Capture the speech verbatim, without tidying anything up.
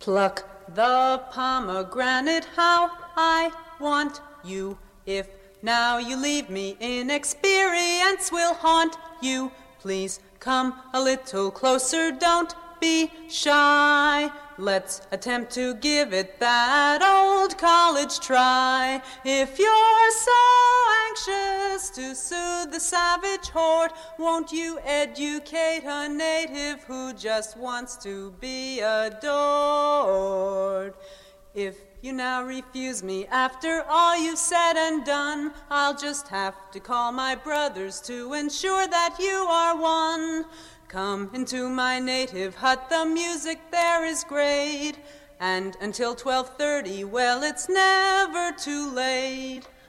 Pluck the pomegranate, how I want you. If now you leave me, inexperience will haunt you. Please come a little closer, don't be shy. Let's attempt to give it that old college try. If you're so anxious to soothe the savage horde, won't you educate a native who just wants to be adored? If you now refuse me after all you've said and done, I'll just have to call my brothers to ensure that you are one. Come into my native hut, the music there is great, and until twelve thirty, well, it's never too late.